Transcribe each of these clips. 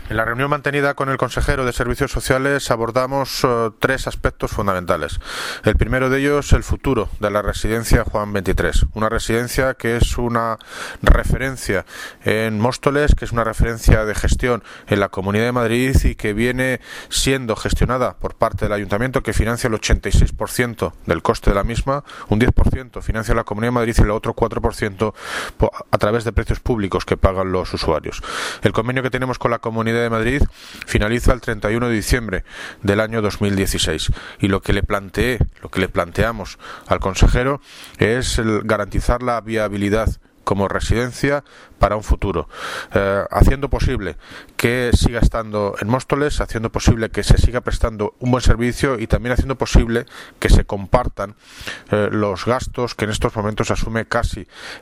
En la reunión mantenida con el consejero de Servicios Sociales abordamos tres aspectos fundamentales. El primero de ellos, el futuro de la residencia Juan 23, una residencia que es una referencia en Móstoles, que es una referencia de gestión en la Comunidad de Madrid y que viene siendo gestionada por parte del Ayuntamiento, que financia el 86% del coste de la misma, un 10% financia la Comunidad de Madrid y el otro 4% a través de precios públicos que pagan los usuarios. El convenio que tenemos con la Comunidad de Madrid finaliza el 31 de diciembre del año 2016 y lo que le planteamos al consejero es garantizar la viabilidad como residencia para un futuro, haciendo posible que siga estando en Móstoles, haciendo posible que se siga prestando un buen servicio y también haciendo posible que se compartan los gastos que en estos momentos asume casi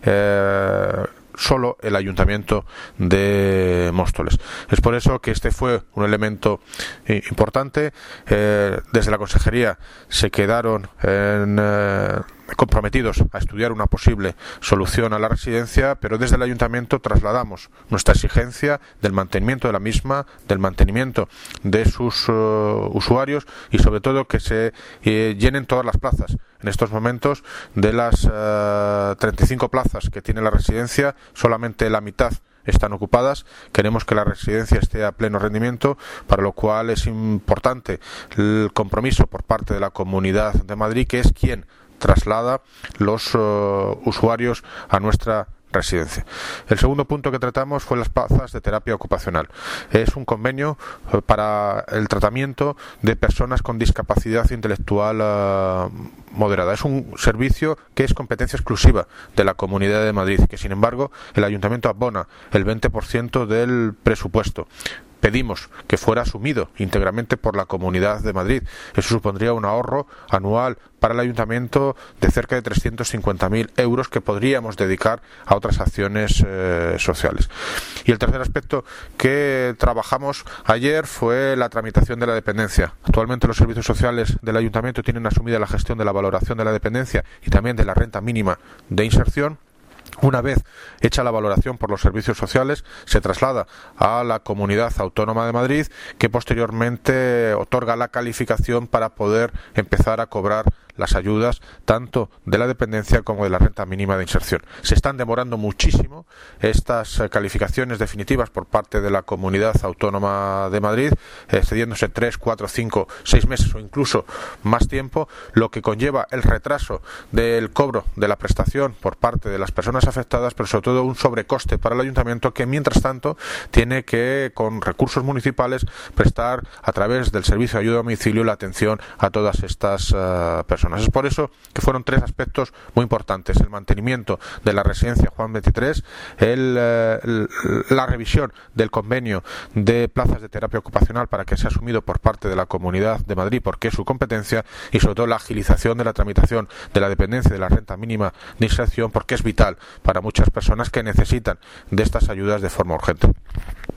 solo el Ayuntamiento de Móstoles. Es por eso que este fue un elemento importante. Desde la Consejería se quedaron comprometidos a estudiar una posible solución a la residencia, pero desde el Ayuntamiento trasladamos nuestra exigencia del mantenimiento de la misma, del mantenimiento de sus usuarios y sobre todo que se llenen todas las plazas. En estos momentos, de las 35 plazas que tiene la residencia, solamente la mitad están ocupadas. Queremos que la residencia esté a pleno rendimiento, para lo cual es importante el compromiso por parte de la Comunidad de Madrid, que es quien traslada los usuarios a nuestra residencia. El segundo punto que tratamos fue las plazas de terapia ocupacional. Es un convenio para el tratamiento de personas con discapacidad intelectual moderada. Es un servicio que es competencia exclusiva de la Comunidad de Madrid, que sin embargo el Ayuntamiento abona el 20% del presupuesto. Pedimos que fuera asumido íntegramente por la Comunidad de Madrid. Eso supondría un ahorro anual para el Ayuntamiento de cerca de 350.000 euros que podríamos dedicar a otras acciones sociales. Y el tercer aspecto que trabajamos ayer fue la tramitación de la dependencia. Actualmente los servicios sociales del Ayuntamiento tienen asumida la gestión de la valoración de la dependencia y también de la renta mínima de inserción. Una vez hecha la valoración por los servicios sociales, se traslada a la Comunidad Autónoma de Madrid, que posteriormente otorga la calificación para poder empezar a cobrar las ayudas tanto de la dependencia como de la renta mínima de inserción. Se están demorando muchísimo estas calificaciones definitivas por parte de la Comunidad Autónoma de Madrid, excediéndose 3, 4, 5, 6 meses o incluso más tiempo, lo que conlleva el retraso del cobro de la prestación por parte de las personas afectadas, pero sobre todo un sobrecoste para el Ayuntamiento, que mientras tanto tiene que, con recursos municipales, prestar a través del servicio de ayuda a domicilio la atención a todas estas personas. Es por eso que fueron tres aspectos muy importantes: el mantenimiento de la residencia Juan 23, la revisión del convenio de plazas de terapia ocupacional para que sea asumido por parte de la Comunidad de Madrid porque es su competencia, y sobre todo la agilización de la tramitación de la dependencia y de la renta mínima de inserción, porque es vital para muchas personas que necesitan de estas ayudas de forma urgente.